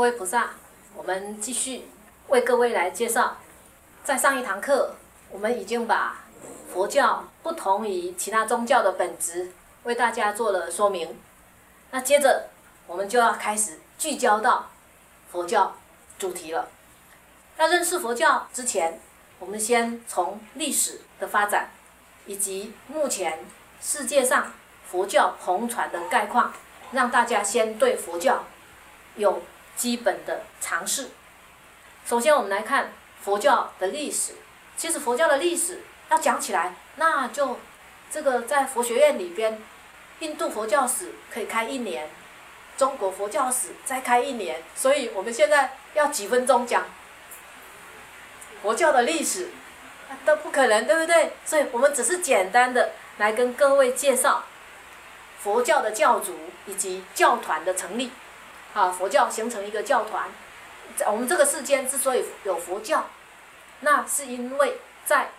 位菩萨，我们继续为各位来介绍。在上一堂课，我们已经把佛教不同于其他宗教的本质为大家做了说明。那接着我们就要开始聚焦到佛教主题了。要认识佛教之前，我们先从历史的发展以及目前世界上佛教弘传的概况，让大家先对佛教有基本的常识。首先我们来看佛教的历史。其实佛教的历史要讲起来，那就这个在佛学院里边，印度佛教史可以开1年，中国佛教史再开1年，所以我们现在要几分钟讲佛教的历史都不可能，对不对？所以我们只是简单的来跟各位介绍佛教的教主以及教团的成立。佛教形成一个教团。我们这个世间之所以有佛教，那是因为在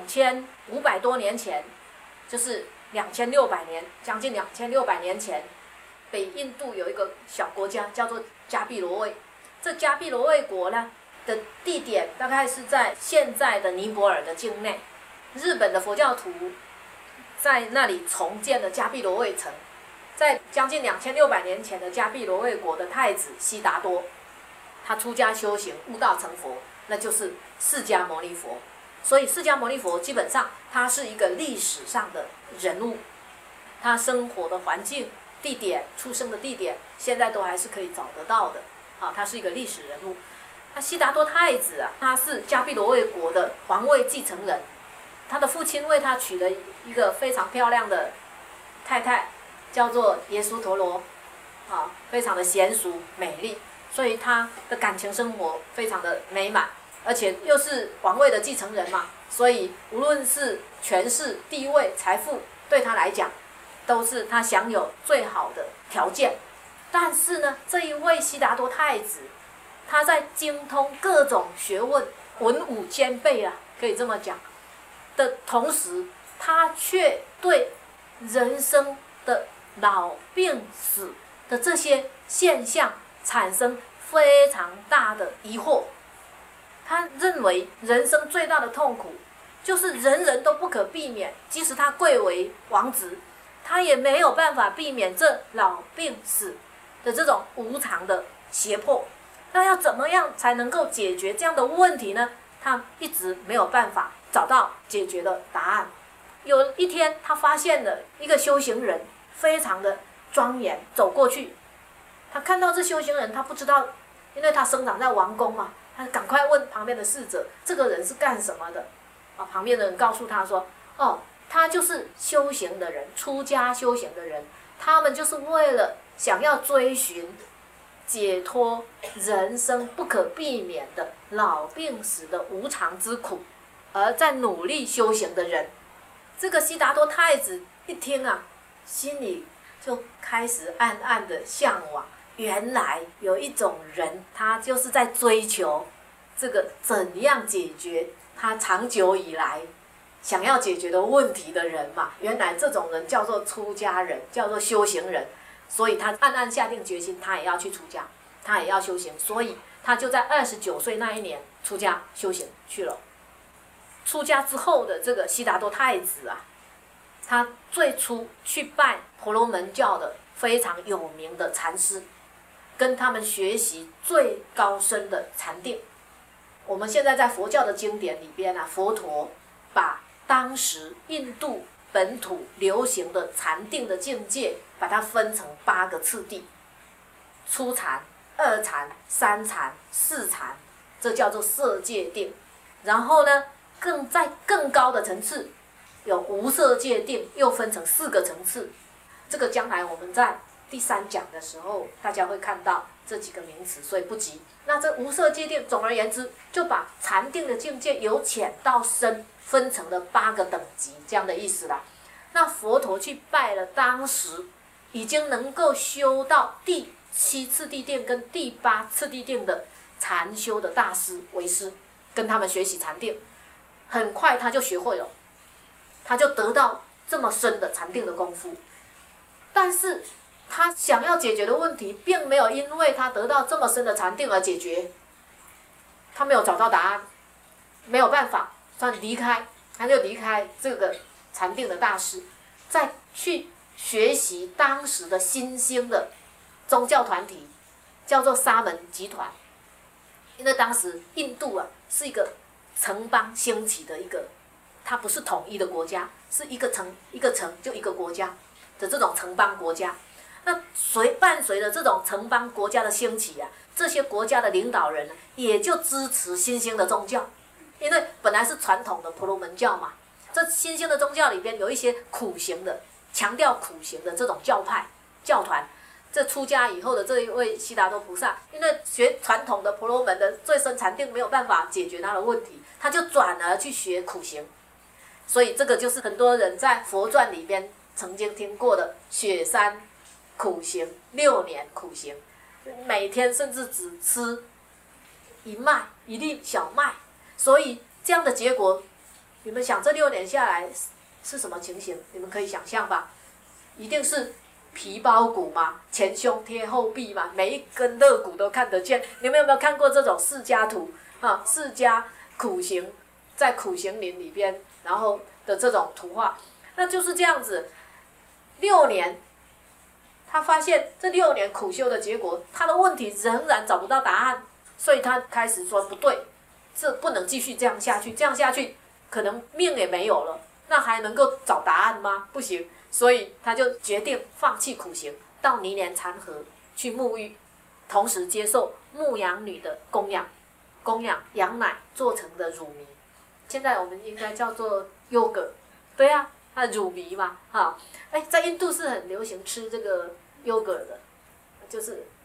2500多年前，就是2600年，将近2600年前，北印度有一个小国家叫做迦毗罗卫。这迦毗罗卫国呢的地点大概是在现在的尼泊尔的境内。日本的佛教徒在那里重建了迦毗罗卫城。在将近2600年前的迦毗罗卫国的太子悉达多，他出家修行，悟道成佛，那就是释迦牟尼佛。所以释迦牟尼佛基本上他是一个历史上的人物，他生活的环境、地点、出生的地点，现在都还是可以找得到的。他是一个历史人物。那悉达多太子啊，他是迦毗罗卫国的皇位继承人，他的父亲为他娶了一个非常漂亮的太太，叫做耶输陀罗，非常的娴熟美丽，所以他的感情生活非常的美满，而且又是皇位的继承人嘛，所以无论是权势、地位、财富，对他来讲都是他享有最好的条件。但是呢，这一位悉达多太子，他在精通各种学问、文武兼备可以这么讲的同时，他却对人生的老病死的这些现象产生非常大的疑惑。他认为人生最大的痛苦就是人人都不可避免，即使他贵为王子，他也没有办法避免这老病死的这种无常的胁迫。那要怎么样才能够解决这样的问题呢？他一直没有办法找到解决的答案。有一天，他发现了一个修行人，非常的庄严，走过去。他看到这修行人，他不知道，因为他生长在王宫嘛，他赶快问旁边的侍者，这个人是干什么的？旁边的人告诉他说，他就是修行的人，出家修行的人，他们就是为了想要追寻解脱人生不可避免的老病死的无常之苦，而在努力修行的人。这个悉达多太子一听心里就开始暗暗的向往，原来有一种人，他就是在追求这个怎样解决他长久以来想要解决的问题的人嘛。原来这种人叫做出家人，叫做修行人。所以他暗暗下定决心，他也要去出家，他也要修行。所以他就在29岁那一年出家修行去了。出家之后的这个悉达多太子他最初去拜婆罗门教的非常有名的禅师，跟他们学习最高深的禅定。我们现在在佛教的经典里边佛陀把当时印度本土流行的禅定的境界，把它分成8个次第：初禅、2禅、3禅、4禅，这叫做色界定。然后呢，在更高的层次有无色界定，又分成4个层次。这个将来我们在第3讲的时候，大家会看到这几个名词，所以不急。那这无色界定，总而言之，就把禅定的境界由浅到深分成了8个等级，这样的意思啦。那佛陀去拜了当时已经能够修到第7次第定跟第8次第定的禅修的大师为师，跟他们学习禅定。很快他就学会了，他就得到这么深的禅定的功夫。但是他想要解决的问题，并没有因为他得到这么深的禅定而解决，他没有找到答案，没有办法，他离开，他就离开这个禅定的大师，再去学习当时的新兴的宗教团体，叫做沙门集团。因为当时印度是一个城邦兴起的一个，它不是统一的国家，是一个城就一个国家的这种城邦国家。那伴随着这种城邦国家的兴起这些国家的领导人也就支持新兴的宗教，因为本来是传统的婆罗门教嘛，这新兴的宗教里边有一些苦行的，强调苦行的这种教派教团。这出家以后的这一位悉达多菩萨，因为学传统的婆罗门的最深禅定没有办法解决他的问题，他就转而去学苦行。所以这个就是很多人在佛传里边曾经听过的雪山苦行6年苦行，每天甚至只吃一粒小麦。所以这样的结果，你们想这6年下来是什么情形？你们可以想象吧，一定是皮包骨嘛，前胸贴后臂嘛，每一根肋骨都看得见。你们有没有看过这种释迦图释迦苦行在苦行林里边，然后的这种图画？那就是这样子。6年，他发现这6年苦修的结果，他的问题仍然找不到答案，所以他开始说不对，这不能继续这样下去，这样下去可能命也没有了，那还能够找答案吗？不行。所以他就决定放弃苦行，到尼连禅河去沐浴，同时接受牧羊女的供养羊奶做成的乳糜，现在我们应该叫做 yogurt， 对它的乳糜嘛，在印度是很流行吃这个 yogurt 的，就是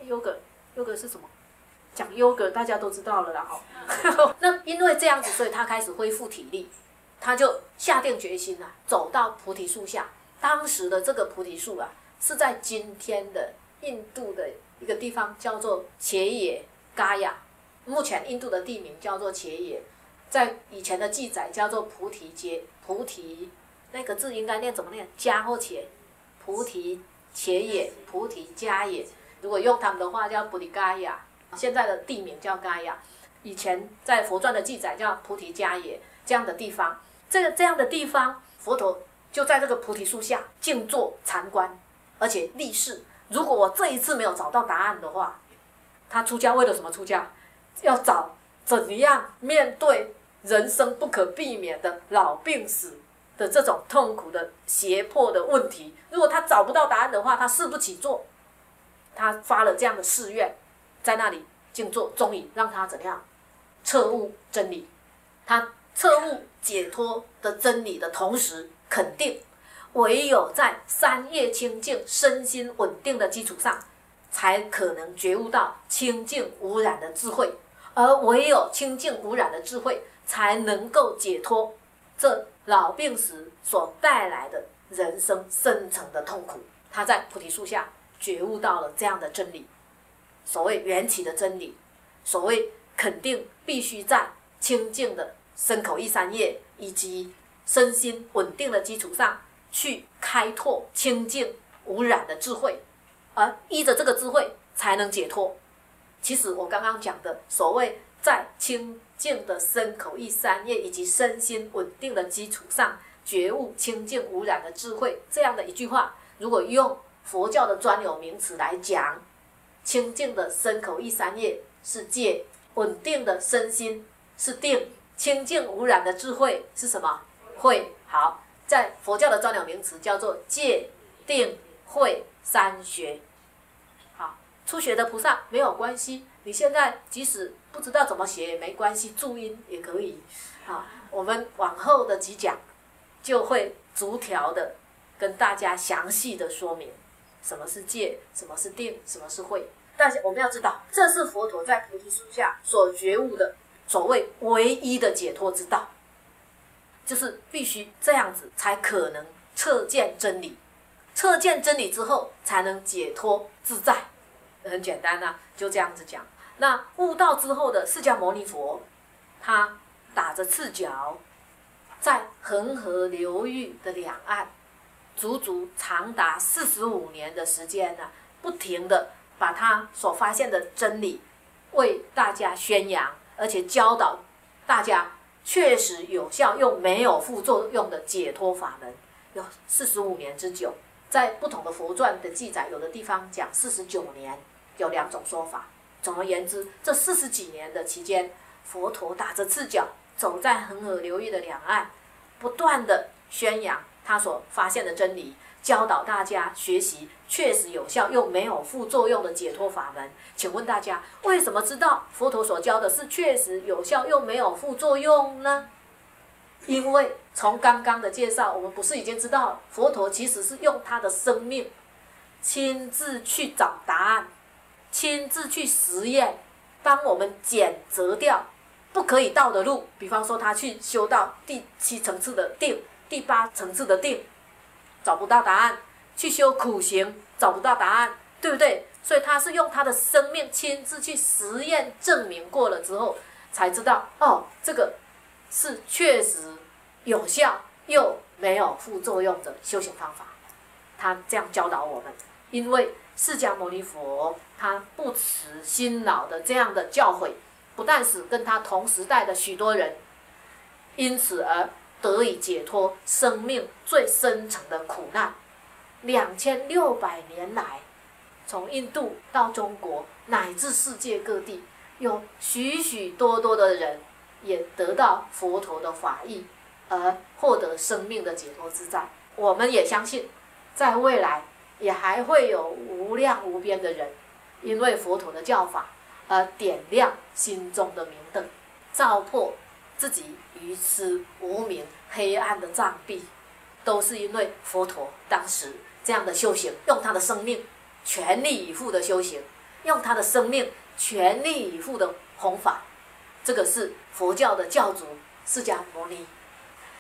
yogurt 是什么？讲 yogurt 大家都知道了啦那因为这样子，所以他开始恢复体力，他就下定决心走到菩提树下。当时的这个菩提树是在今天的印度的一个地方叫做切野嘎亚，目前印度的地名叫做切野，在以前的记载叫做菩提那个字应该念怎么念？加或切，菩提切野，菩提迦野。如果用他们的话叫菩提嘎亚，现在的地名叫嘎亚，以前在佛传的记载叫菩提迦野这样的地方。这样的地方，佛陀就在这个菩提树下静坐禅观，而且立誓，如果我这一次没有找到答案的话，他出家为了什么出家？要找怎样面对人生不可避免的老病死的这种痛苦的胁迫的问题。如果他找不到答案的话，他誓不起坐。他发了这样的誓愿，在那里静坐，终于让他怎样彻悟真理。他彻悟解脱的真理的同时，肯定唯有在三业清净、身心稳定的基础上，才可能觉悟到清净无染的智慧，而唯有清净无染的智慧，才能够解脱这老病死所带来的人生深层的痛苦。他在菩提树下觉悟到了这样的真理，所谓缘起的真理，所谓肯定必须在清净的身口意三业以及身心稳定的基础上去开拓清净无染的智慧，而依着这个智慧才能解脱。其实我刚刚讲的所谓在清净的身口意三业以及身心稳定的基础上觉悟清净无染的智慧，这样的一句话，如果用佛教的专有名词来讲，清净的身口意三业是戒，稳定的身心是定，清净无染的智慧是什么？慧。好，在佛教的专有名词叫做戒定慧三学。好，初学的菩萨没有关系，你现在即使不知道怎么写也没关系，注音也可以。我们往后的几讲就会逐条的跟大家详细的说明什么是戒，什么是定，什么是慧。但是我们要知道，这是佛陀在菩提树下所觉悟的所谓唯一的解脱之道，就是必须这样子才可能彻见真理。彻见真理之后，才能解脱自在。很简单就这样子讲。那悟道之后的释迦牟尼佛，他打着赤脚，在恒河流域的两岸，足足长达45年的时间不停的把他所发现的真理为大家宣扬，而且教导大家确实有效又没有副作用的解脱法门，有45年之久。在不同的佛传的记载，有的地方讲49年，有2种说法。总而言之，这40几年的期间，佛陀打着赤脚，走在恒河流域的两岸，不断的宣扬他所发现的真理，教导大家学习确实有效又没有副作用的解脱法门。请问大家，为什么知道佛陀所教的是确实有效又没有副作用呢？因为从刚刚的介绍，我们不是已经知道佛陀其实是用他的生命亲自去找答案，亲自去实验，帮我们检择掉不可以到的路。比方说他去修到第7层次的定，第8层次的定，找不到答案；去修苦行，找不到答案，对不对？所以他是用他的生命亲自去实验证明过了之后，才知道哦，这个是确实有效又没有副作用的修行方法。他这样教导我们，因为释迦牟尼佛他不辞辛劳的这样的教诲，不但是跟他同时代的许多人因此而得以解脱生命最深层的苦难。2600年来，从印度到中国乃至世界各地，有许许多多的人也得到佛陀的法义，而获得生命的解脱自在。我们也相信，在未来也还会有无量无边的人，因为佛陀的教法而点亮心中的明灯，照破自己愚痴无明黑暗的障蔽，都是因为佛陀当时这样的修行，用他的生命全力以赴的修行，用他的生命全力以赴的弘法。这个是佛教的教主释迦牟尼